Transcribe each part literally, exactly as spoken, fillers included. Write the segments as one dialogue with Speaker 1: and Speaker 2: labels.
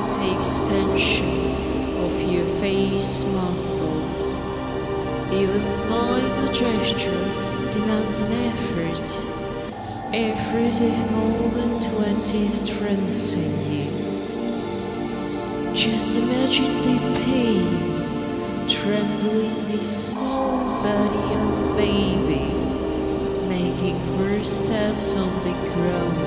Speaker 1: takes tension of your face muscles. Even minor gesture demands an effort. Effort of more than twenty strengths in you. Just imagine the pain trembling the small body of baby, making first steps on the ground.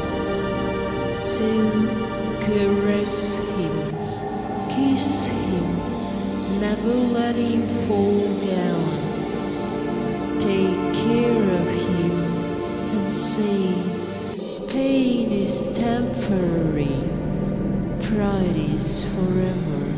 Speaker 1: Soon caress him, kiss him, never let him fall down. Take care of him and say, pain is temporary, pride is forever.